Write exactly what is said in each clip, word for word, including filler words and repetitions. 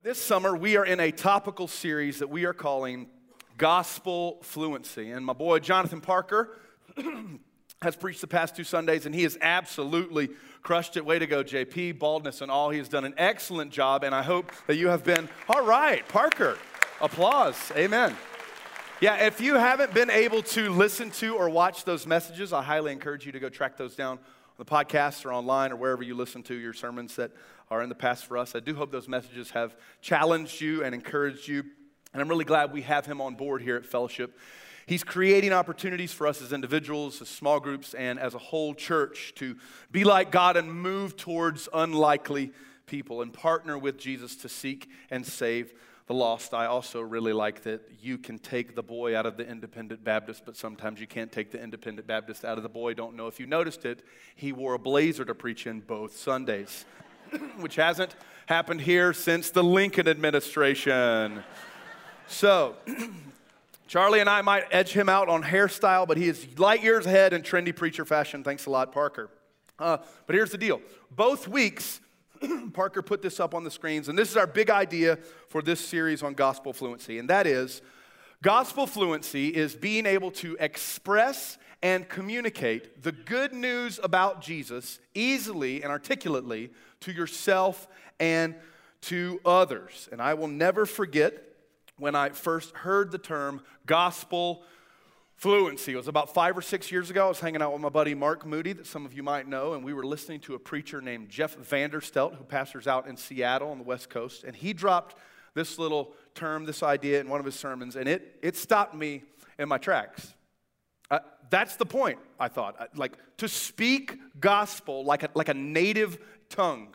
This summer, we are in a topical series that we are calling Gospel Fluency. And my boy, Jonathan Parker, has preached the past two Sundays, and he has absolutely crushed it. Way to go, J P, baldness and all. He has done an excellent job, and I hope that you have been, all right, Parker, applause, amen. Yeah, if you haven't been able to listen to or watch those messages, I highly encourage you to go track those down on the podcast or online or wherever you listen to your sermons that are in the past for us. I do hope those messages have challenged you and encouraged you, and I'm really glad we have him on board here at Fellowship. He's creating opportunities for us as individuals, as small groups, and as a whole church to be like God and move towards unlikely people and partner with Jesus to seek and save the lost. I also really like that you can take the boy out of the Independent Baptist, but sometimes you can't take the Independent Baptist out of the boy. Don't know if you noticed it. He wore a blazer to preach in both Sundays, which hasn't happened here since the Lincoln administration. So, Charlie and I might edge him out on hairstyle, but he is light years ahead in trendy preacher fashion. Thanks a lot, Parker. Uh, but here's the deal. Both weeks, Parker put this up on the screens, and this is our big idea for this series on gospel fluency, and that is gospel fluency is being able to express and communicate the good news about Jesus easily and articulately to yourself and to others. And I will never forget when I first heard the term gospel fluency. It was about five or six years ago. I was hanging out with my buddy Mark Moody, that some of you might know, and we were listening to a preacher named Jeff Vanderstelt, who pastors out in Seattle on the West Coast, and he dropped this little term, this idea in one of his sermons, and it, it stopped me in my tracks. Uh, that's the point, I thought. Uh, like, to speak gospel like a, like a native tongue.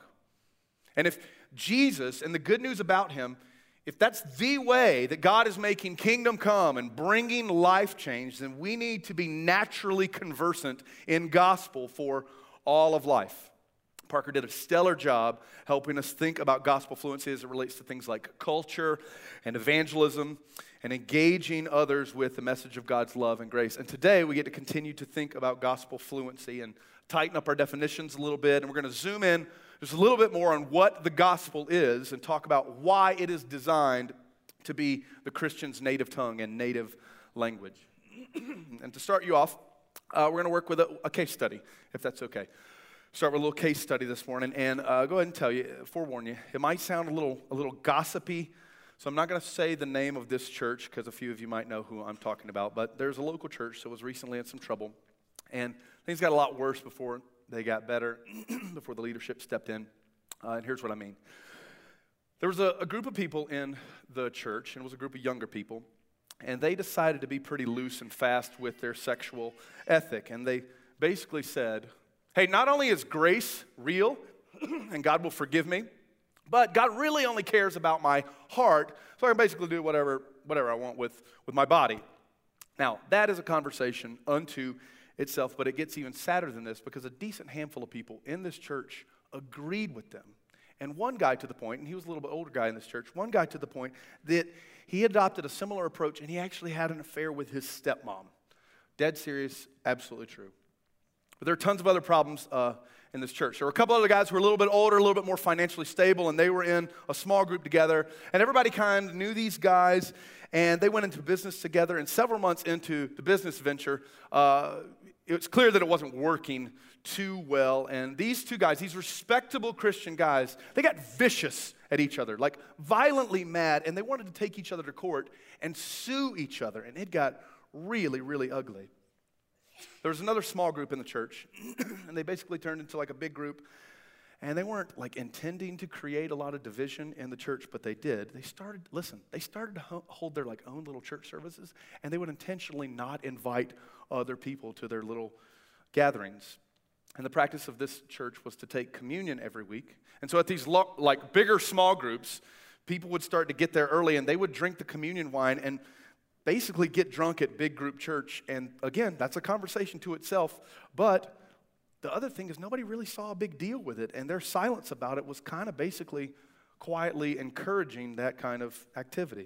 And if Jesus and the good news about him, if that's the way that God is making kingdom come and bringing life change, then we need to be naturally conversant in gospel for all of life. Parker did a stellar job helping us think about gospel fluency as it relates to things like culture and evangelism and engaging others with the message of God's love and grace. And today we get to continue to think about gospel fluency and tighten up our definitions a little bit, and we're going to zoom in just a little bit more on what the gospel is and talk about why it is designed to be the Christian's native tongue and native language. And to start you off, uh, we're going to work with a, a case study, if that's okay. Start with a little case study this morning, and uh, go ahead and tell you, forewarn you, it might sound a little, a little gossipy, so I'm not going to say the name of this church because a few of you might know who I'm talking about, but there's a local church that was recently in some trouble, and things got a lot worse before they got better, before the leadership stepped in. Uh, and here's what I mean. There was a, a group of people in the church, and it was a group of younger people, and they decided to be pretty loose and fast with their sexual ethic. And they basically said, hey, not only is grace real, and God will forgive me, but God really only cares about my heart, so I can basically do whatever, whatever I want with, with my body. Now, that is a conversation unto itself, but it gets even sadder than this because a decent handful of people in this church agreed with them. And one guy to the point, and he was a little bit older guy in this church, one guy to the point that he adopted a similar approach, and he actually had an affair with his stepmom. Dead serious, absolutely true. But there are tons of other problems uh, in this church. There were a couple other guys who were a little bit older, a little bit more financially stable, and they were in a small group together, and everybody kind of knew these guys, and they went into business together, and several months into the business venture, uh, it was clear that it wasn't working too well, and these two guys, these respectable Christian guys, they got vicious at each other, like violently mad, and they wanted to take each other to court and sue each other, and it got really, really ugly. There was another small group in the church, and they basically turned into like a big group, and they weren't like intending to create a lot of division in the church, but they did. They started, listen, they started to ho- hold their like own little church services, and they would intentionally not invite other people to their little gatherings. And the practice of this church was to take communion every week. And so at these lo- like bigger small groups, people would start to get there early, and they would drink the communion wine and basically get drunk at big group church. And again, that's a conversation to itself, but the other thing is nobody really saw a big deal with it, and their silence about it was kind of basically quietly encouraging that kind of activity.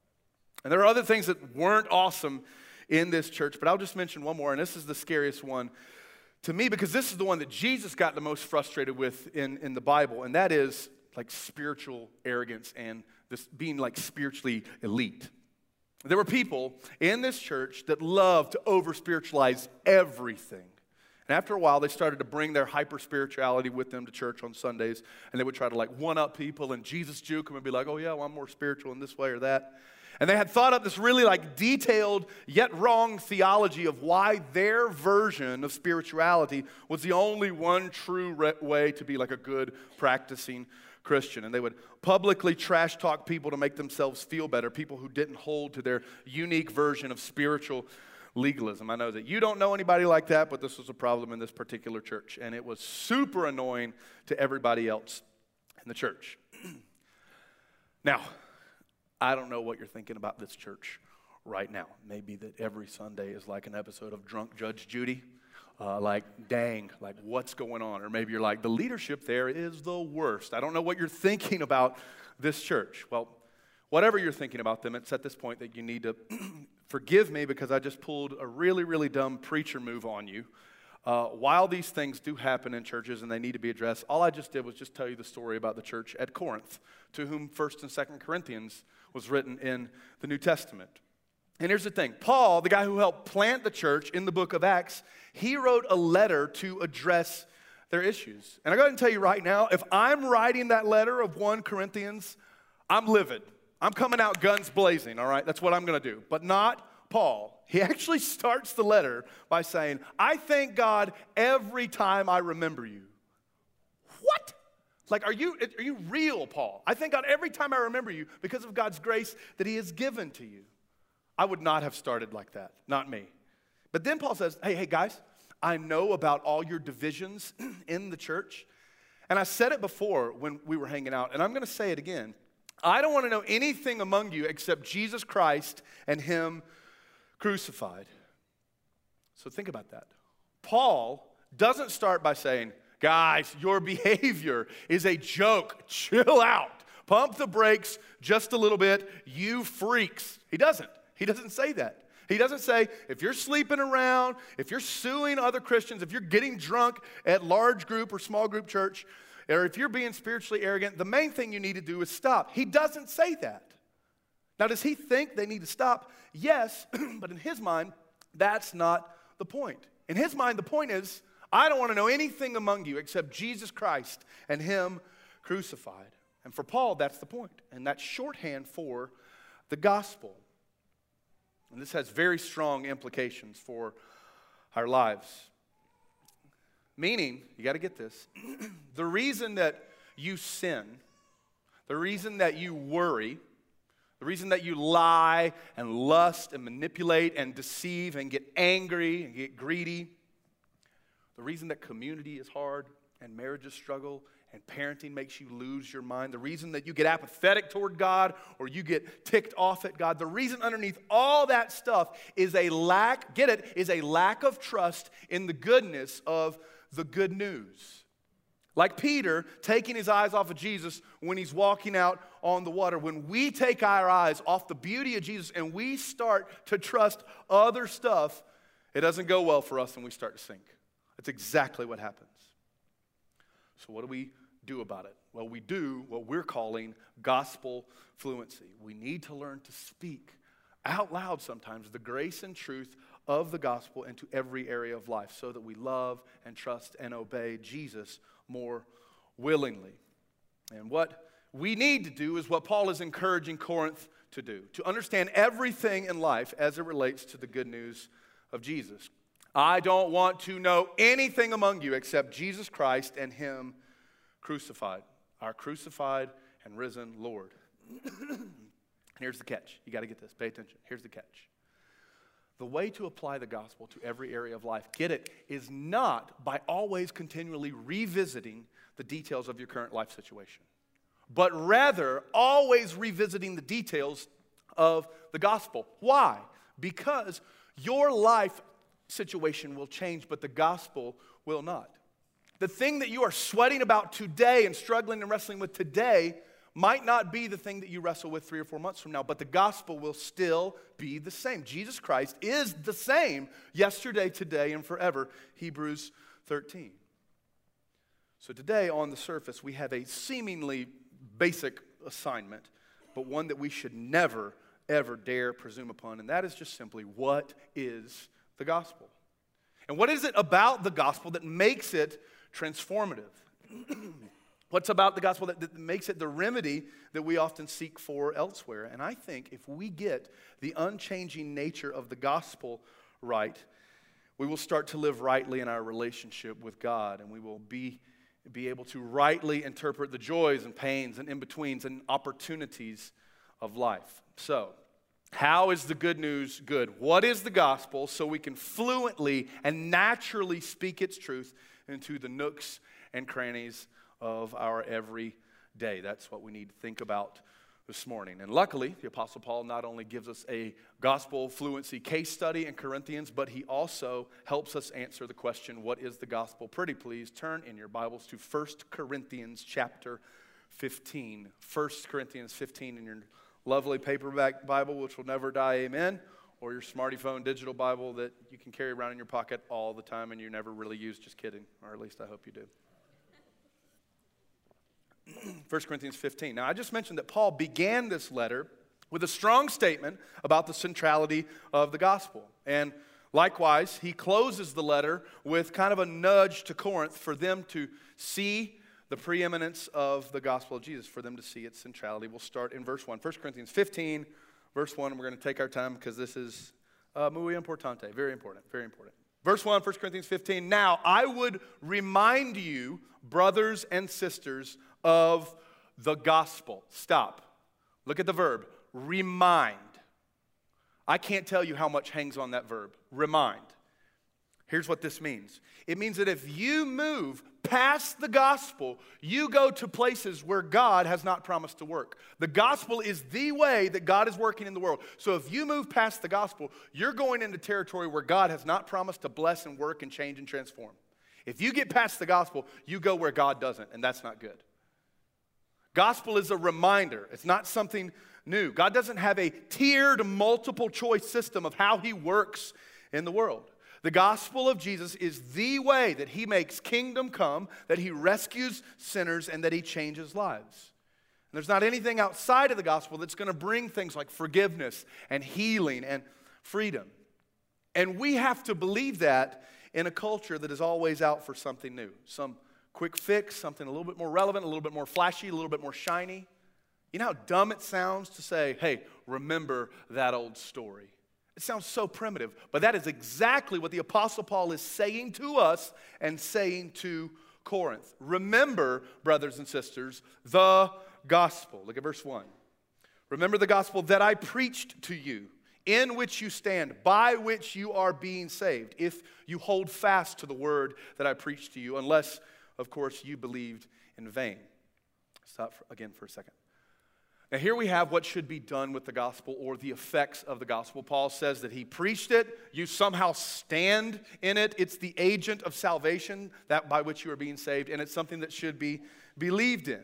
And there are other things that weren't awesome in this church, but I'll just mention one more, and this is the scariest one to me because this is the one that Jesus got the most frustrated with in, in the Bible, and that is, like spiritual arrogance and this being like spiritually elite. There were people in this church that loved to over-spiritualize everything. And after a while, they started to bring their hyper-spirituality with them to church on Sundays, and they would try to like one-up people and Jesus juke them and be like, oh yeah, well, I'm more spiritual in this way or that. And they had thought up this really like detailed yet wrong theology of why their version of spirituality was the only one true re- way to be like a good practicing Christian. And they would publicly trash talk people to make themselves feel better, people who didn't hold to their unique version of spiritual legalism. I know that you don't know anybody like that, but this was a problem in this particular church, and it was super annoying to everybody else in the church. Now, I don't know what you're thinking about this church right now. Maybe that every Sunday is like an episode of Drunk Judge Judy. Uh, like, dang, like what's going on? Or maybe you're like, the leadership there is the worst. I don't know what you're thinking about this church. Well, whatever you're thinking about them, it's at this point that you need to forgive me because I just pulled a really, really dumb preacher move on you. Uh, while these things do happen in churches and they need to be addressed, all I just did was just tell you the story about the church at Corinth, to whom First and Second Corinthians was written in the New Testament. And here's the thing. Paul, the guy who helped plant the church in the book of Acts, he wrote a letter to address their issues. And I got to tell you right now, if I'm writing that letter of First Corinthians, I'm livid. I'm coming out guns blazing, all right? That's what I'm going to do. But not Paul. He actually starts the letter by saying, I thank God every time I remember you. What? Like, are you, are you real, Paul? I thank God every time I remember you because of God's grace that he has given to you. I would not have started like that, not me. But then Paul says, hey, hey, guys, I know about all your divisions in the church. And I said it before when we were hanging out, and I'm going to say it again. I don't want to know anything among you except Jesus Christ and him crucified. So think about that. Paul doesn't start by saying, guys, your behavior is a joke. Chill out. Pump the brakes just a little bit, you freaks. He doesn't. He doesn't say that. He doesn't say, if you're sleeping around, if you're suing other Christians, if you're getting drunk at large group or small group church, or if you're being spiritually arrogant, the main thing you need to do is stop. He doesn't say that. Now, does he think they need to stop? Yes, but in his mind, that's not the point. In his mind, the point is, I don't want to know anything among you except Jesus Christ and him crucified. And for Paul, that's the point. And that's shorthand for the gospel. And this has very strong implications for our lives. Meaning, you got to get this, the reason that you sin, the reason that you worry, the reason that you lie and lust and manipulate and deceive and get angry and get greedy, the reason that community is hard and marriages struggle and parenting makes you lose your mind, the reason that you get apathetic toward God or you get ticked off at God, the reason underneath all that stuff is a lack, get it, is a lack of trust in the goodness of the good news. Like Peter taking his eyes off of Jesus when he's walking out on the water. When we take our eyes off the beauty of Jesus and we start to trust other stuff, it doesn't go well for us and we start to sink. That's exactly what happens. So what do we do about it? Well, we do what we're calling gospel fluency. We need to learn to speak out loud sometimes the grace and truth of the gospel into every area of life so that we love and trust and obey Jesus more willingly. And what we need to do is what Paul is encouraging Corinth to do, to understand everything in life as it relates to the good news of Jesus. I don't want to know anything among you except Jesus Christ and him crucified, our crucified and risen Lord. And here's the catch. You got to get this. Pay attention. Here's the catch. The way to apply the gospel to every area of life, get it, is not by always continually revisiting the details of your current life situation, but rather always revisiting the details of the gospel. Why? Because your life situation will change, but the gospel will not. The thing that you are sweating about today and struggling and wrestling with today might not be the thing that you wrestle with three or four months from now, but the gospel will still be the same. Jesus Christ is the same yesterday, today, and forever. Hebrews thirteen. So today, on the surface, we have a seemingly basic assignment, but one that we should never, ever dare presume upon, and that is just simply, what is the gospel? And what is it about the gospel that makes it transformative? What's about the gospel that, that makes it the remedy that we often seek for elsewhere? And I think if we get the unchanging nature of the gospel right, we will start to live rightly in our relationship with God, and we will be, be able to rightly interpret the joys and pains and in-betweens and opportunities of life. So, how is the good news good? What is the gospel so we can fluently and naturally speak its truth into the nooks and crannies of our everyday? That's what we need to think about this morning. And luckily, the Apostle Paul not only gives us a gospel fluency case study in Corinthians, but he also helps us answer the question, what is the gospel? Pretty please turn in your Bibles to First Corinthians chapter fifteen. First Corinthians fifteen in your lovely paperback Bible, which will never die, amen, or your smartphone digital Bible that you can carry around in your pocket all the time and you never really use. Just kidding, or at least I hope you do. First Corinthians fifteen. Now, I just mentioned that Paul began this letter with a strong statement about the centrality of the gospel. And likewise, he closes the letter with kind of a nudge to Corinth for them to see the preeminence of the gospel of Jesus, for them to see its centrality. We'll start in verse one. First Corinthians fifteen, verse one. We're going to take our time because this is uh, muy importante, very important, very important. Verse one, First Corinthians fifteen. Now, I would remind you, brothers and sisters, of the gospel. Stop. Look at the verb, remind. I can't tell you how much hangs on that verb, remind. Here's what this means. It means that if you move past the gospel, you go to places where God has not promised to work. The gospel is the way that God is working in the world. So if you move past the gospel, you're going into territory where God has not promised to bless and work and change and transform. If you get past the gospel, you go where God doesn't, and that's not good. Gospel is a reminder. It's not something new. God doesn't have a tiered multiple choice system of how he works in the world. The gospel of Jesus is the way that he makes kingdom come, that he rescues sinners, and that he changes lives. And there's not anything outside of the gospel that's going to bring things like forgiveness and healing and freedom. And we have to believe that in a culture that is always out for something new, some quick fix, something a little bit more relevant, a little bit more flashy, a little bit more shiny. You know how dumb it sounds to say, hey, remember that old story. It sounds so primitive, but that is exactly what the Apostle Paul is saying to us and saying to Corinth. Remember, brothers and sisters, the gospel. Look at verse one. Remember the gospel that I preached to you, in which you stand, by which you are being saved, if you hold fast to the word that I preached to you, unless, of course, you believed in vain. Stop for, again for a second. Now here we have what should be done with the gospel, or the effects of the gospel. Paul says that he preached it, you somehow stand in it. It's the agent of salvation, that by which you are being saved, and it's something that should be believed in.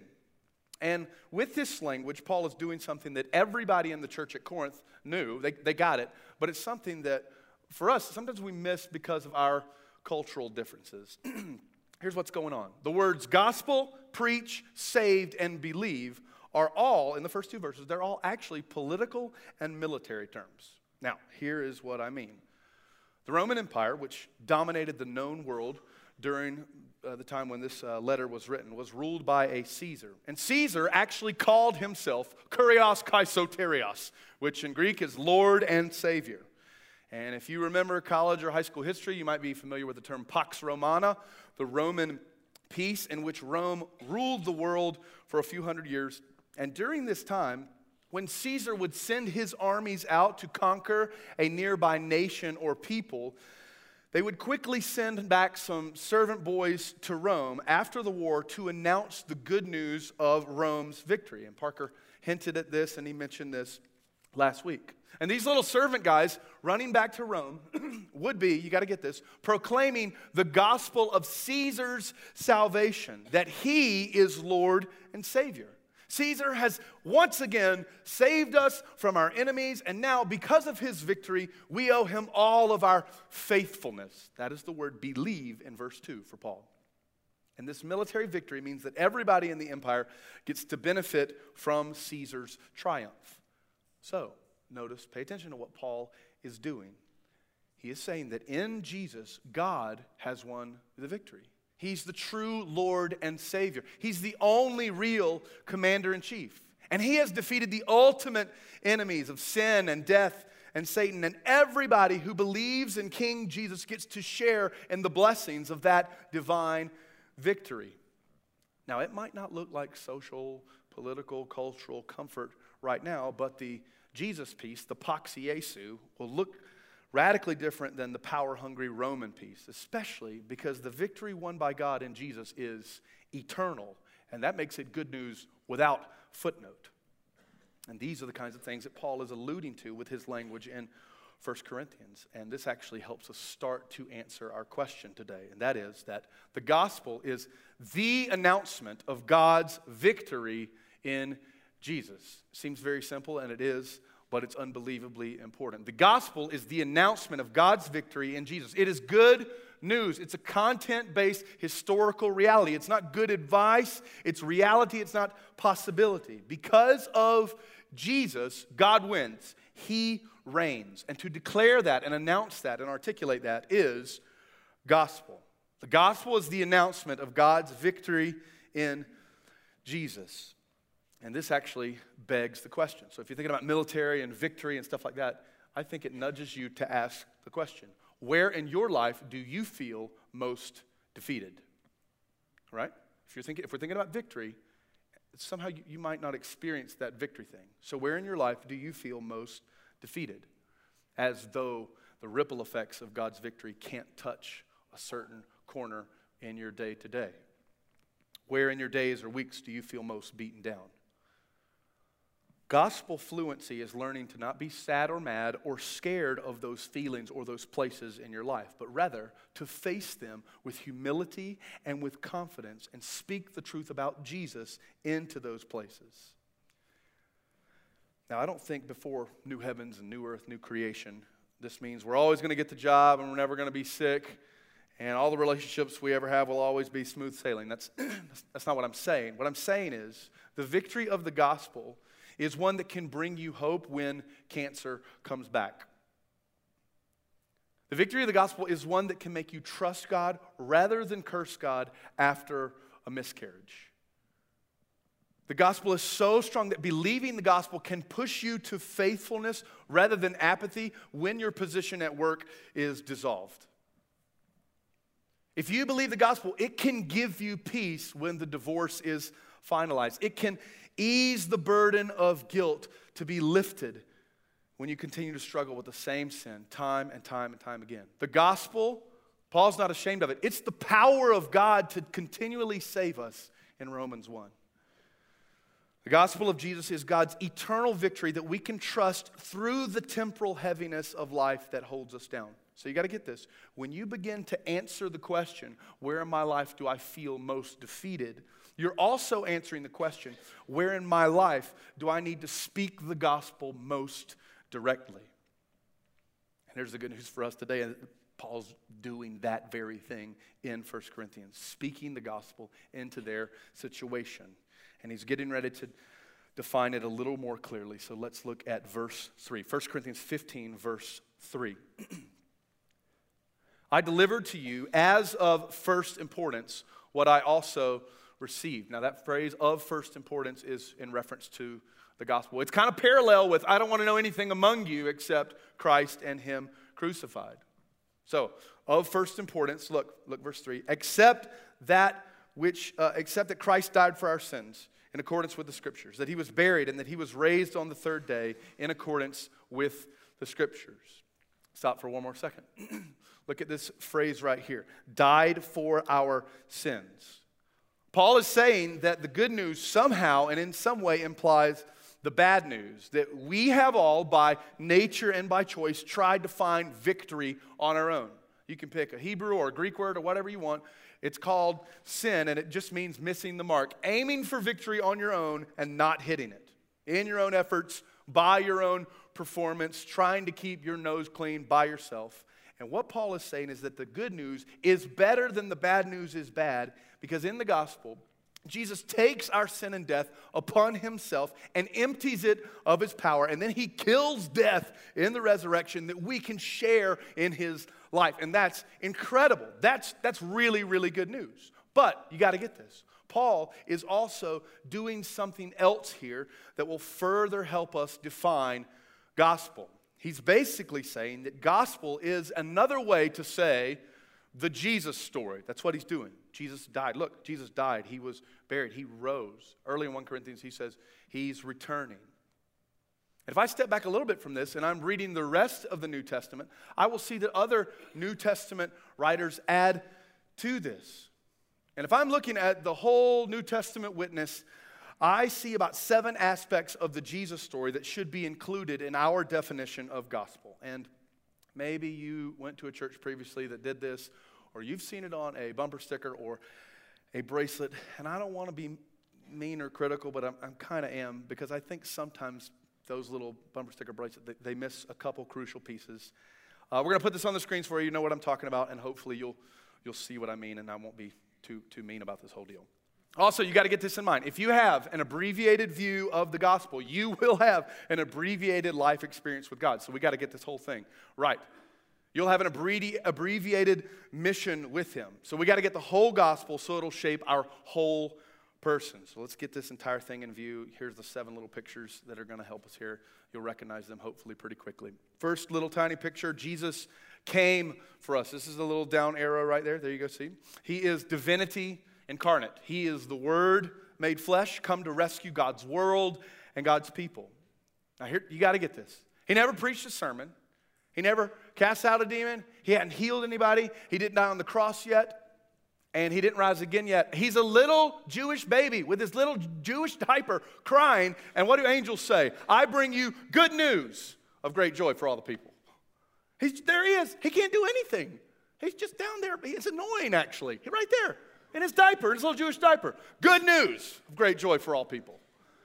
And with this language, Paul is doing something that everybody in the church at Corinth knew. They, they got it, but it's something that for us, sometimes we miss because of our cultural differences. Here's what's going on. The words gospel, preach, saved, and believe are all, in the first two verses, they're all actually political and military terms. Now, here is what I mean. The Roman Empire, which dominated the known world during uh, the time when this uh, letter was written, was ruled by a Caesar. And Caesar actually called himself Kurios Kaisoterios, which in Greek is Lord and Savior. And if you remember college or high school history, you might be familiar with the term Pax Romana, the Roman peace in which Rome ruled the world for a few hundred years. And during this time, when Caesar would send his armies out to conquer a nearby nation or people, they would quickly send back some servant boys to Rome after the war to announce the good news of Rome's victory. And Parker hinted at this, and he mentioned this last week. And these little servant guys running back to Rome would be, you got to get this, proclaiming the gospel of Caesar's salvation, that he is Lord and Savior. Caesar has once again saved us from our enemies, and now because of his victory, we owe him all of our faithfulness. That is the word believe in verse two for Paul. And this military victory means that everybody in the empire gets to benefit from Caesar's triumph. So, notice, pay attention to what Paul is doing. He is saying that in Jesus, God has won the victory. He's the true Lord and Savior. He's the only real commander-in-chief. And he has defeated the ultimate enemies of sin and death and Satan. And everybody who believes in King Jesus gets to share in the blessings of that divine victory. Now, it might not look like social, political, cultural comfort right now, but the Jesus peace, the Pax Iesu, will look radically different than the power-hungry Roman peace, especially because the victory won by God in Jesus is eternal, and that makes it good news without footnote. And these are the kinds of things that Paul is alluding to with his language in First Corinthians, and this actually helps us start to answer our question today, and that is that the gospel is the announcement of God's victory in Jesus. Seems very simple, and it is, but it's unbelievably important. The gospel is the announcement of God's victory in Jesus. It is good news. It's a content-based historical reality. It's not good advice. It's reality. It's not possibility. Because of Jesus, God wins. He reigns. And to declare that and announce that and articulate that is gospel. The gospel is the announcement of God's victory in Jesus. And this actually begs the question. So if you're thinking about military and victory and stuff like that, I think it nudges you to ask the question, where in your life do you feel most defeated? Right? If you're thinking, if we're thinking about victory, somehow you, you might not experience that victory thing. So where in your life do you feel most defeated? As though the ripple effects of God's victory can't touch a certain corner in your day-to-day. Where in your days or weeks do you feel most beaten down? Gospel fluency is learning to not be sad or mad or scared of those feelings or those places in your life, but rather to face them with humility and with confidence and speak the truth about Jesus into those places. Now, I don't think before new heavens and new earth, new creation, this means we're always going to get the job and we're never going to be sick and all the relationships we ever have will always be smooth sailing. That's, that's not what I'm saying. What I'm saying is the victory of the gospel is one that can bring you hope when cancer comes back. The victory of the gospel is one that can make you trust God rather than curse God after a miscarriage. The gospel is so strong that believing the gospel can push you to faithfulness rather than apathy when your position at work is dissolved. If you believe the gospel, it can give you peace when the divorce is finalized. It can ease the burden of guilt to be lifted when you continue to struggle with the same sin time and time and time again. The gospel, Paul's not ashamed of it. It's the power of God to continually save us in Romans one. The gospel of Jesus is God's eternal victory that we can trust through the temporal heaviness of life that holds us down. So you got to get this. When you begin to answer the question, where in my life do I feel most defeated? You're also answering the question, where in my life do I need to speak the gospel most directly? And here's the good news for us today. Paul's doing that very thing in First Corinthians, speaking the gospel into their situation. And he's getting ready to define it a little more clearly. So let's look at verse three. First Corinthians fifteen, verse three. I delivered to you as of first importance what I also received. Now that phrase of first importance is in reference to the gospel. It's kind of parallel with I don't want to know anything among you except Christ and him crucified. So, of first importance, look, look verse three, except that which uh, except that Christ died for our sins in accordance with the scriptures, that he was buried and that he was raised on the third day in accordance with the scriptures. Stop for one more second. Look at this phrase right here. Died for our sins. Paul is saying that the good news somehow and in some way implies the bad news. That we have all, by nature and by choice, tried to find victory on our own. You can pick a Hebrew or a Greek word or whatever you want. It's called sin, and it just means missing the mark. Aiming for victory on your own and not hitting it. In your own efforts, by your own performance, trying to keep your nose clean by yourself. And what Paul is saying is that the good news is better than the bad news is bad, because in the gospel, Jesus takes our sin and death upon himself and empties it of his power, and then he kills death in the resurrection that we can share in his life. And that's incredible. That's, that's really, really good news. But you got to get this. Paul is also doing something else here that will further help us define gospel. He's basically saying that gospel is another way to say the Jesus story. That's what he's doing. Jesus died. Look, Jesus died. He was buried. He rose. Early in First Corinthians, he says he's returning. And if I step back a little bit from this and I'm reading the rest of the New Testament, I will see that other New Testament writers add to this. And if I'm looking at the whole New Testament witness, I see about seven aspects of the Jesus story that should be included in our definition of gospel. And maybe you went to a church previously that did this, or you've seen it on a bumper sticker or a bracelet. And I don't want to be mean or critical, but I'm, I'm kind of am, because I think sometimes those little bumper sticker bracelets, they, they miss a couple crucial pieces. Uh, we're going to put this on the screens for you. You know what I'm talking about, and hopefully you'll you'll see what I mean, and I won't be too too mean about this whole deal. Also, you got to get this in mind. If you have an abbreviated view of the gospel, you will have an abbreviated life experience with God. So we got to get this whole thing right. You'll have an abbreviated mission with him. So we got to get the whole gospel so it'll shape our whole person. So let's get this entire thing in view. Here's the seven little pictures that are going to help us here. You'll recognize them hopefully pretty quickly. First little tiny picture, Jesus came for us. This is the little down arrow right there. There you go, see? He is divinity incarnate. He is the Word made flesh, come to rescue God's world and God's people. Now here, you got to get this. He never preached a sermon. He never cast out a demon. He hadn't healed anybody. He didn't die on the cross yet. And he didn't rise again yet. He's a little Jewish baby with his little Jewish diaper crying. And what do angels say? I bring you good news of great joy for all the people. He's, there he is. He can't do anything. He's just down there. It's annoying, actually. He's right there in his diaper, in his little Jewish diaper. Good news of great joy for all people.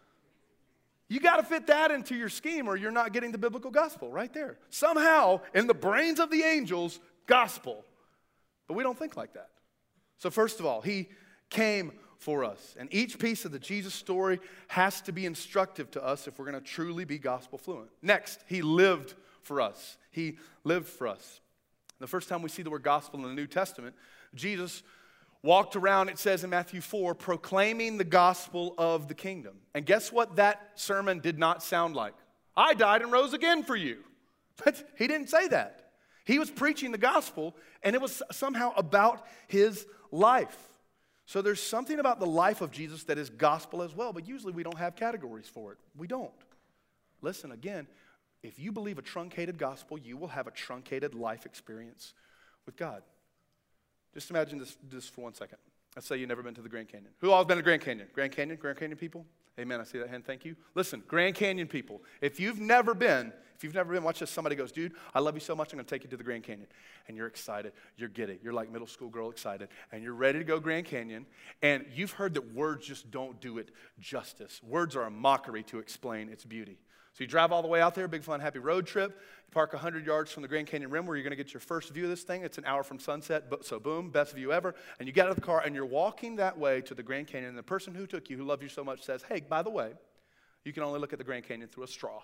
You got to fit that into your scheme or you're not getting the biblical gospel right there. Somehow, in the brains of the angels, gospel. But we don't think like that. So first of all, he came for us. And each piece of the Jesus story has to be instructive to us if we're going to truly be gospel fluent. Next, he lived for us. He lived for us. The first time we see the word gospel in the New Testament, Jesus walked around, it says in Matthew four, proclaiming the gospel of the kingdom. And guess what that sermon did not sound like? I died and rose again for you. But he didn't say that. He was preaching the gospel, and it was somehow about his life. So there's something about the life of Jesus that is gospel as well, but usually we don't have categories for it. We don't. Listen, again, if you believe a truncated gospel, you will have a truncated life experience with God. Just imagine this, this for one second. Let's say you've never been to the Grand Canyon. Who all has been to Grand Canyon? Grand Canyon? Grand Canyon people? Amen. I see that hand. Thank you. Listen, Grand Canyon people, if you've never been, if you've never been, watch this. Somebody goes, dude, I love you so much, I'm going to take you to the Grand Canyon. And you're excited. You're giddy. You're like middle school girl excited. And you're ready to go Grand Canyon. And you've heard that words just don't do it justice. Words are a mockery to explain its beauty. So you drive all the way out there, big fun, happy road trip. You park one hundred yards from the Grand Canyon rim where you're going to get your first view of this thing. It's an hour from sunset, so boom, best view ever. And you get out of the car and you're walking that way to the Grand Canyon. And the person who took you, who loved you so much, says, hey, by the way, you can only look at the Grand Canyon through a straw.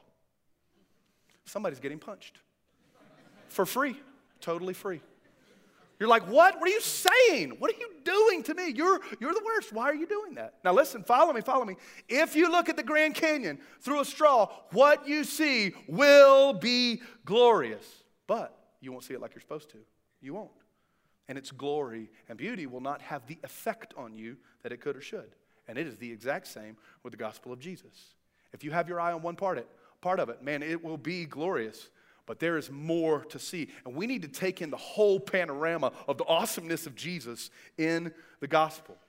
Somebody's getting punched. For free. Totally free. You're like, what? What are you saying? What are you doing to me? You're, you're the worst. Why are you doing that? Now listen, follow me, follow me. If you look at the Grand Canyon through a straw, what you see will be glorious. But you won't see it like you're supposed to. You won't. And its glory and beauty will not have the effect on you that it could or should. And it is the exact same with the gospel of Jesus. If you have your eye on one part, it, part of it, man, it will be glorious. But there is more to see. And we need to take in the whole panorama of the awesomeness of Jesus in the gospel.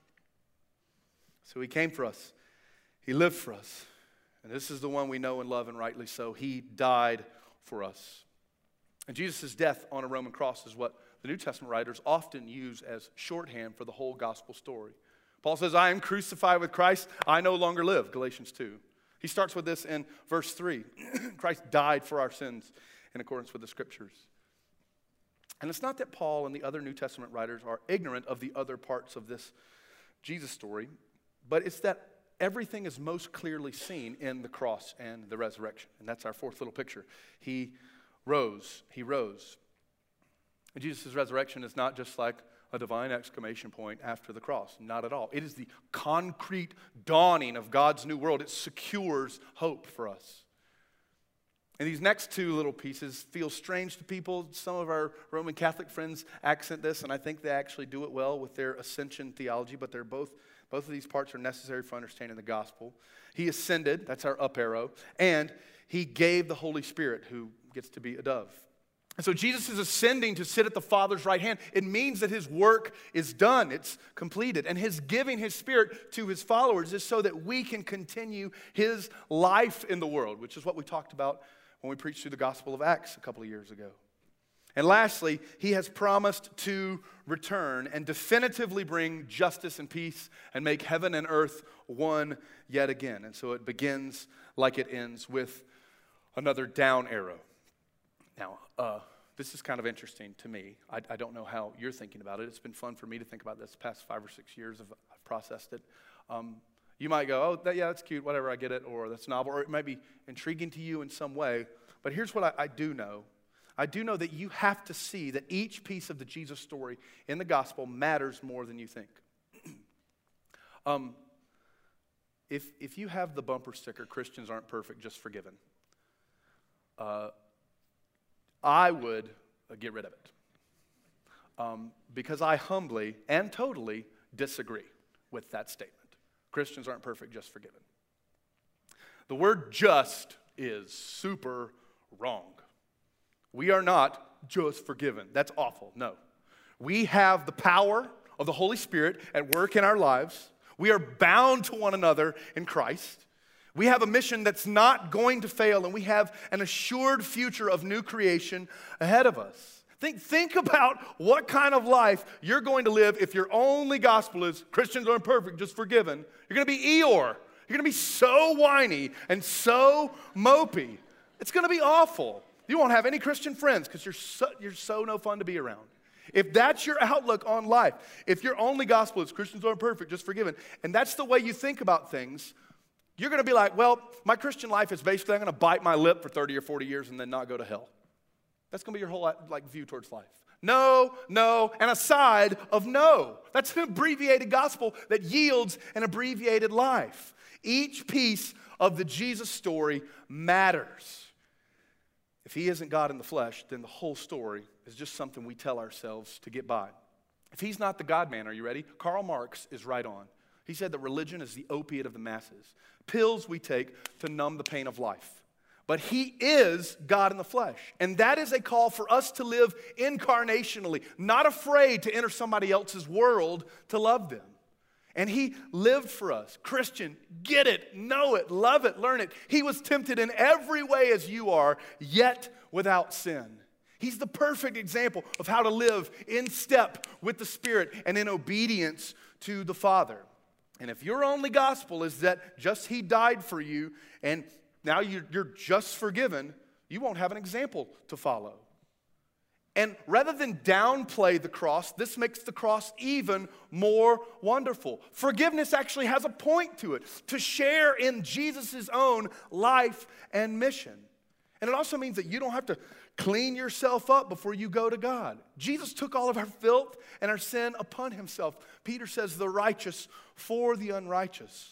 So he came for us. He lived for us. And this is the one we know and love, and rightly so. He died for us. And Jesus' death on a Roman cross is what the New Testament writers often use as shorthand for the whole gospel story. Paul says, I am crucified with Christ. I no longer live, Galatians two. He starts with this in verse three. Christ died for our sins in accordance with the scriptures. And it's not that Paul and the other New Testament writers are ignorant of the other parts of this Jesus story, but it's that everything is most clearly seen in the cross and the resurrection. And that's our fourth little picture. He rose. He rose. And Jesus' resurrection is not just like a divine exclamation point after the cross. Not at all. It is the concrete dawning of God's new world. It secures hope for us. And these next two little pieces feel strange to people. Some of our Roman Catholic friends accent this, and I think they actually do it well with their ascension theology, but they're both, both of these parts are necessary for understanding the gospel. He ascended, that's our up arrow, and he gave the Holy Spirit, who gets to be a dove. And so Jesus is ascending to sit at the Father's right hand. It means that his work is done. It's completed. And his giving his Spirit to his followers is so that we can continue his life in the world, which is what we talked about when we preached through the Gospel of Acts a couple of years ago. And lastly, he has promised to return and definitively bring justice and peace and make heaven and earth one yet again. And so it begins like it ends with another down arrow. Now, uh, this is kind of interesting to me. I, I don't know how you're thinking about it. It's been fun for me to think about this the past five or six years. I've, I've processed it. Um, you might go, oh, that, yeah, that's cute, whatever, I get it, or that's novel, or it might be intriguing to you in some way. But here's what I, I do know. I do know that you have to see that each piece of the Jesus story in the gospel matters more than you think. um, if, if you have the bumper sticker, Christians aren't perfect, just forgiven, uh, I would uh, get rid of it. Um, because I humbly and totally disagree with that statement. Christians aren't perfect, just forgiven. The word just is super wrong. We are not just forgiven. That's awful. No. We have the power of the Holy Spirit at work in our lives. We are bound to one another in Christ. We have a mission that's not going to fail, and we have an assured future of new creation ahead of us. Think, think about what kind of life you're going to live if your only gospel is Christians aren't perfect, just forgiven. You're going to be Eeyore. You're going to be so whiny and so mopey. It's going to be awful. You won't have any Christian friends because you're so, you're so no fun to be around. If that's your outlook on life, if your only gospel is Christians aren't perfect, just forgiven, and that's the way you think about things, you're going to be like, well, my Christian life is basically I'm going to bite my lip for thirty or forty years and then not go to hell. That's going to be your whole like view towards life. No, no, and a side of no. That's an abbreviated gospel that yields an abbreviated life. Each piece of the Jesus story matters. If he isn't God in the flesh, then the whole story is just something we tell ourselves to get by. If he's not the God-man, are you ready? Karl Marx is right on. He said that religion is the opiate of the masses. Pills we take to numb the pain of life. But he is God in the flesh. And that is a call for us to live incarnationally, not afraid to enter somebody else's world to love them. And he lived for us. Christian, get it, know it, love it, learn it. He was tempted in every way as you are, yet without sin. He's the perfect example of how to live in step with the Spirit and in obedience to the Father. And if your only gospel is that just he died for you and now you're, you're just forgiven, you won't have an example to follow. And rather than downplay the cross, this makes the cross even more wonderful. Forgiveness actually has a point to it, to share in Jesus' own life and mission. And it also means that you don't have to clean yourself up before you go to God. Jesus took all of our filth and our sin upon himself. Peter says, the righteous for the unrighteous.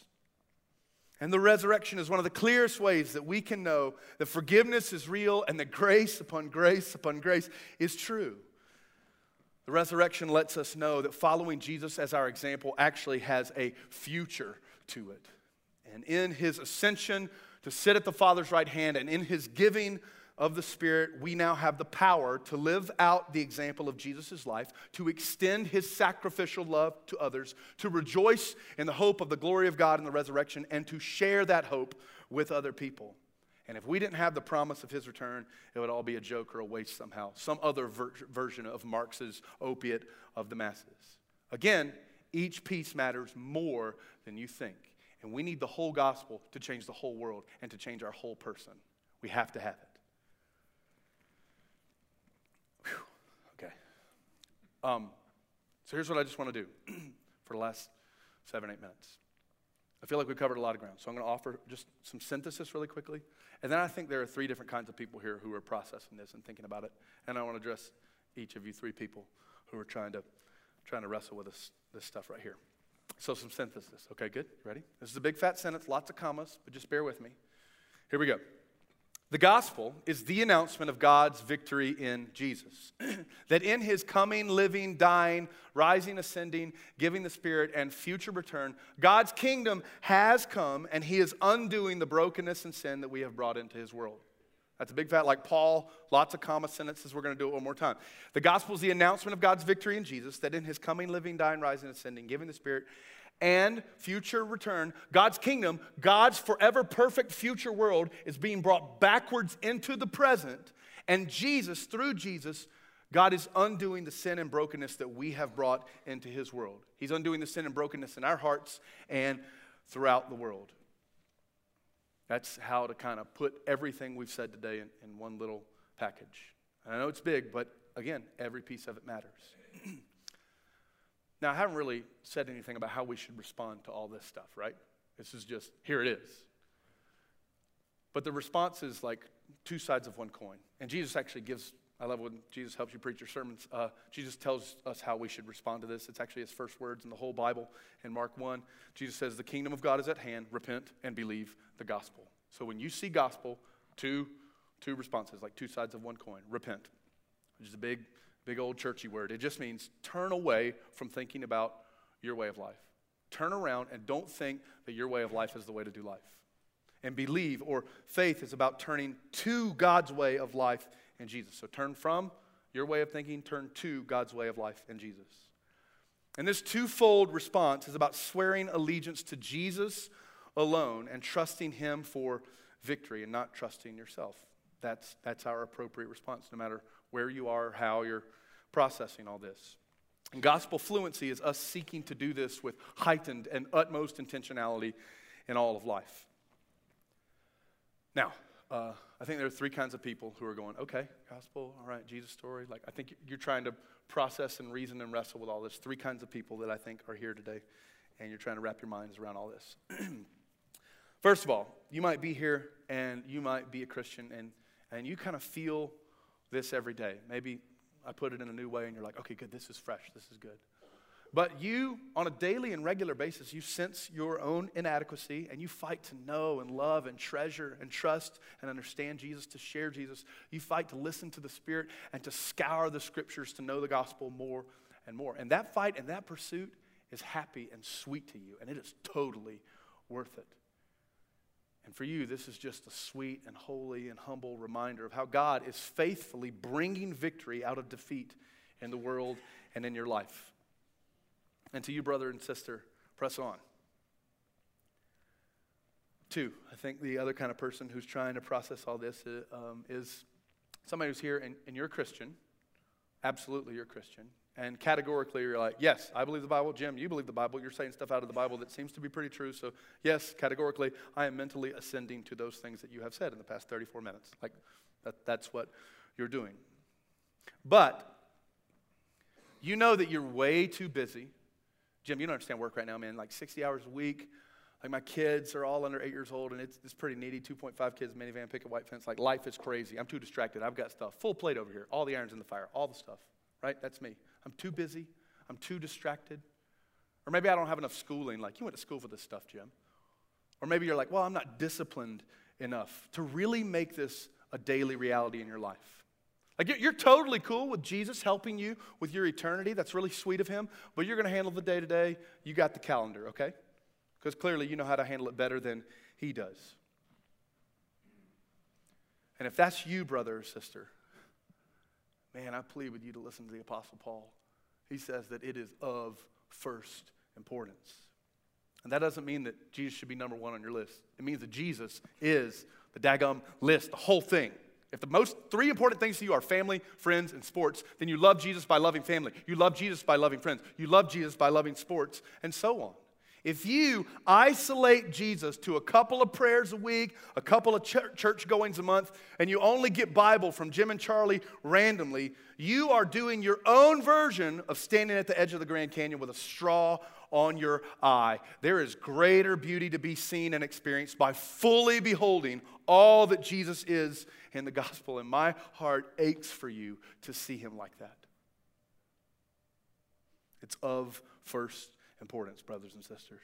And the resurrection is one of the clearest ways that we can know that forgiveness is real and that grace upon grace upon grace is true. The resurrection lets us know that following Jesus as our example actually has a future to it. And in his ascension to sit at the Father's right hand and in his giving of the Spirit, we now have the power to live out the example of Jesus' life, to extend his sacrificial love to others, to rejoice in the hope of the glory of God in the resurrection, and to share that hope with other people. And if we didn't have the promise of his return, it would all be a joke or a waste somehow, some other ver- version of Marx's opiate of the masses. Again, each piece matters more than you think. And we need the whole gospel to change the whole world and to change our whole person. We have to have it. Okay. Um, so here's what I just want to do for the last seven, eight minutes. I feel like we covered a lot of ground, so I'm going to offer just some synthesis really quickly. And then I think there are three different kinds of people here who are processing this and thinking about it. And I want to address each of you three people who are trying to trying to wrestle with this, this stuff right here. So some synthesis. Okay, good? You ready? This is a big fat sentence, lots of commas, but just bear with me. Here we go. The gospel is the announcement of God's victory in Jesus. That in his coming, living, dying, rising, ascending, giving the Spirit, and future return, God's kingdom has come and he is undoing the brokenness and sin that we have brought into his world. That's a big fat, like Paul, lots of comma sentences. We're going to do it one more time. The gospel is the announcement of God's victory in Jesus, that in his coming, living, dying, rising, ascending, giving the Spirit, and future return, God's kingdom, God's forever perfect future world is being brought backwards into the present. And Jesus, through Jesus, God is undoing the sin and brokenness that we have brought into his world. He's undoing the sin and brokenness in our hearts and throughout the world. That's how to kind of put everything we've said today in, in one little package. And I know it's big, but again, every piece of it matters. Now, I haven't really said anything about how we should respond to all this stuff, right? This is just, here it is. But the response is like two sides of one coin. And Jesus actually gives, I love when Jesus helps you preach your sermons. Uh, Jesus tells us how we should respond to this. It's actually his first words in the whole Bible. In Mark one, Jesus says, the kingdom of God is at hand. Repent and believe the gospel. So when you see gospel, two, two responses, like two sides of one coin. Repent, which is a big, big old churchy word. It just means turn away from thinking about your way of life. Turn around and don't think that your way of life is the way to do life. And believe, or faith, is about turning to God's way of life in Jesus. So turn from your way of thinking, turn to God's way of life in Jesus. And this twofold response is about swearing allegiance to Jesus alone and trusting him for victory and not trusting yourself. That's, that's our appropriate response, no matter where you are, how you're processing all this. And gospel fluency is us seeking to do this with heightened and utmost intentionality in all of life. Now, uh, I think there are three kinds of people who are going, okay, gospel, all right, Jesus story. Like, I think you're trying to process and reason and wrestle with all this. Three kinds of people that I think are here today, and you're trying to wrap your minds around all this. First of all, you might be here, and you might be a Christian, and, and you kind of feel this every day. Maybe I put it in a new way, and you're like, okay, good, this is fresh, this is good. But you, on a daily and regular basis, you sense your own inadequacy, and you fight to know and love and treasure and trust and understand Jesus, to share Jesus. You fight to listen to the Spirit and to scour the Scriptures to know the gospel more and more. And that fight and that pursuit is happy and sweet to you, and it is totally worth it. And for you, this is just a sweet and holy and humble reminder of how God is faithfully bringing victory out of defeat in the world and in your life. And to you, brother and sister, press on. Two, I think the other kind of person who's trying to process all this um, is somebody who's here and, and you're a Christian. Absolutely, you're a Christian. And categorically, you're like, yes, I believe the Bible. Jim, you believe the Bible. You're saying stuff out of the Bible that seems to be pretty true. So, yes, categorically, I am mentally ascending to those things that you have said in the past thirty-four minutes. Like, that, that's what you're doing. But you know that you're way too busy. Jim, you don't understand work right now, man. Like sixty hours a week. Like my kids are all under eight years old, and it's, it's pretty needy. two point five kids, minivan, picket, white fence. Like life is crazy. I'm too distracted. I've got stuff. Full plate over here. All the irons in the fire. All the stuff. Right? That's me. I'm too busy. I'm too distracted. Or maybe I don't have enough schooling. Like, you went to school for this stuff, Jim. Or maybe you're like, well, I'm not disciplined enough to really make this a daily reality in your life. Like, you're, you're totally cool with Jesus helping you with your eternity. That's really sweet of him. But you're going to handle the day-to-day. You got the calendar, okay? Because clearly you know how to handle it better than he does. And if that's you, brother or sister, man, I plead with you to listen to the Apostle Paul. He says that it is of first importance. And that doesn't mean that Jesus should be number one on your list. It means that Jesus is the daggum list, the whole thing. If the most three important things to you are family, friends, and sports, then you love Jesus by loving family. You love Jesus by loving friends. You love Jesus by loving sports, and so on. If you isolate Jesus to a couple of prayers a week, a couple of church goings a month, and you only get Bible from Jim and Charlie randomly, you are doing your own version of standing at the edge of the Grand Canyon with a straw on your eye. There is greater beauty to be seen and experienced by fully beholding all that Jesus is in the gospel. And my heart aches for you to see him like that. It's of first importance, brothers and sisters.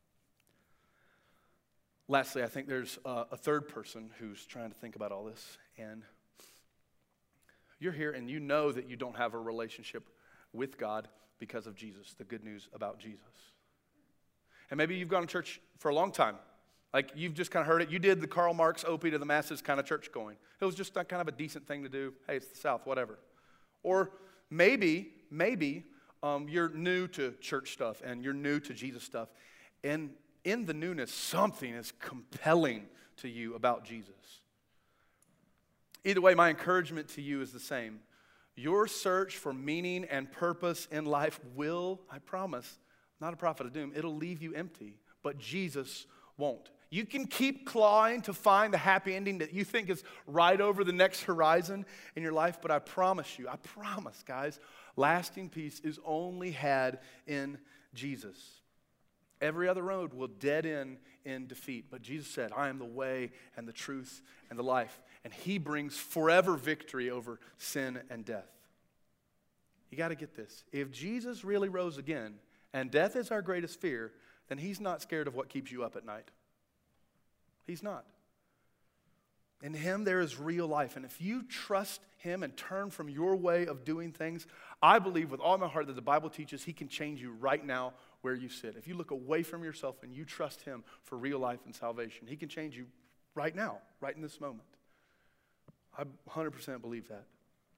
Lastly, I think there's a, a third person who's trying to think about all this. And you're here and you know that you don't have a relationship with God because of Jesus, the good news about Jesus. And maybe you've gone to church for a long time. Like you've just kind of heard it. You did the Karl Marx Opie to the masses kind of church going. It was just that kind of a decent thing to do. Hey, it's the South, whatever. Or maybe, maybe um, you're new to church stuff and you're new to Jesus stuff. And in the newness, something is compelling to you about Jesus. Either way, my encouragement to you is the same. Your search for meaning and purpose in life will, I promise, not a prophet of doom, it'll leave you empty, but Jesus won't. You can keep clawing to find the happy ending that you think is right over the next horizon in your life, but I promise you, I promise, guys, lasting peace is only had in Jesus. Every other road will dead end in defeat, but Jesus said, I am the way and the truth and the life, and he brings forever victory over sin and death. You got to get this. If Jesus really rose again, and death is our greatest fear, then he's not scared of what keeps you up at night. He's not. In him there is real life. And if you trust him and turn from your way of doing things, I believe with all my heart that the Bible teaches he can change you right now where you sit. If you look away from yourself and you trust him for real life and salvation, he can change you right now, right in this moment. I one hundred percent believe that.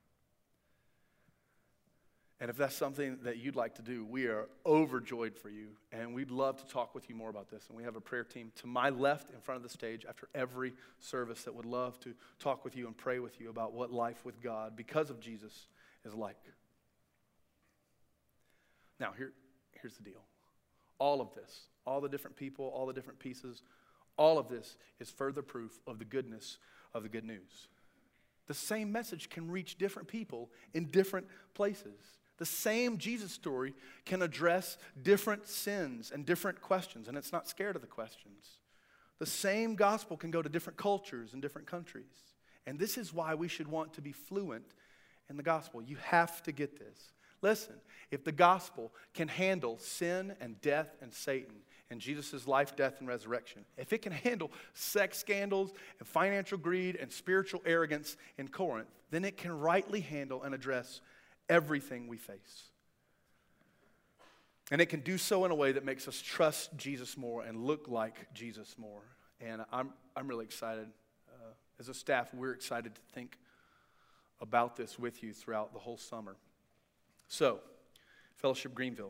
And if that's something that you'd like to do, we are overjoyed for you. And we'd love to talk with you more about this. And we have a prayer team to my left in front of the stage after every service that would love to talk with you and pray with you about what life with God, because of Jesus, is like. Now, here, here's the deal. All of this, all the different people, all the different pieces, all of this is further proof of the goodness of the good news. The same message can reach different people in different places. The same Jesus story can address different sins and different questions, and it's not scared of the questions. The same gospel can go to different cultures and different countries. And this is why we should want to be fluent in the gospel. You have to get this. Listen, if the gospel can handle sin and death and Satan and Jesus' life, death, and resurrection, if it can handle sex scandals and financial greed and spiritual arrogance in Corinth, then it can rightly handle and address everything we face. And it can do so in a way that makes us trust Jesus more and look like Jesus more. And I'm, I'm really excited. Uh, as a staff, we're excited to think about this with you throughout the whole summer. So, Fellowship Greenville,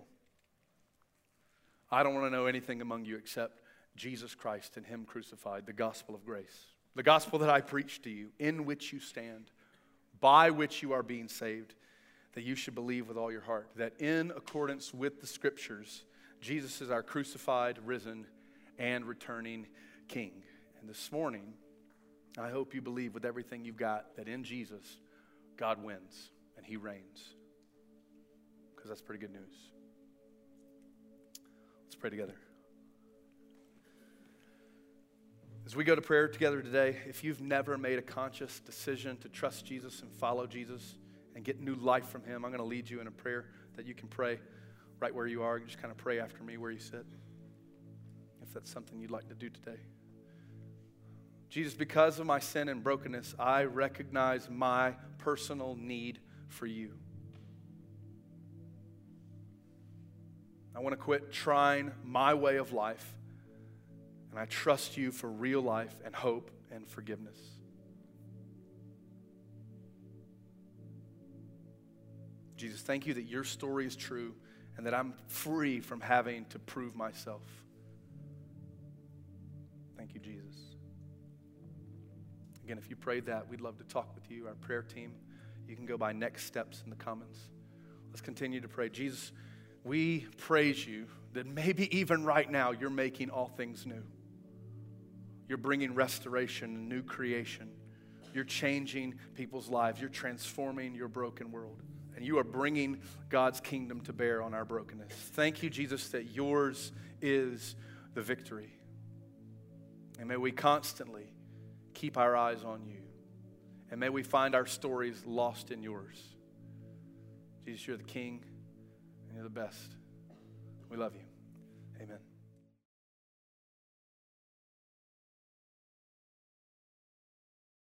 I don't want to know anything among you except Jesus Christ and him crucified, the gospel of grace. The gospel that I preach to you, in which you stand, by which you are being saved, that you should believe with all your heart, that in accordance with the scriptures, Jesus is our crucified, risen, and returning King. And this morning, I hope you believe with everything you've got that in Jesus, God wins and he reigns. Because that's pretty good news. Let's pray together. As we go to prayer together today, if you've never made a conscious decision to trust Jesus and follow Jesus and get new life from him, I'm going to lead you in a prayer that you can pray right where you are. Just kind of pray after me where you sit, if that's something you'd like to do today. Jesus, because of my sin and brokenness, I recognize my personal need for you. I want to quit trying my way of life, and I trust you for real life and hope and forgiveness. Jesus, thank you that your story is true and that I'm free from having to prove myself. Thank you, Jesus. Again, if you prayed that, we'd love to talk with you, our prayer team. You can go by next steps in the comments. Let's continue to pray. Jesus, we praise you that maybe even right now you're making all things new. You're bringing restoration and new creation. You're changing people's lives. You're transforming your broken world. And you are bringing God's kingdom to bear on our brokenness. Thank you, Jesus, that yours is the victory. And may we constantly keep our eyes on you. And may we find our stories lost in yours. Jesus, you're the King and you're the best. We love you. Amen.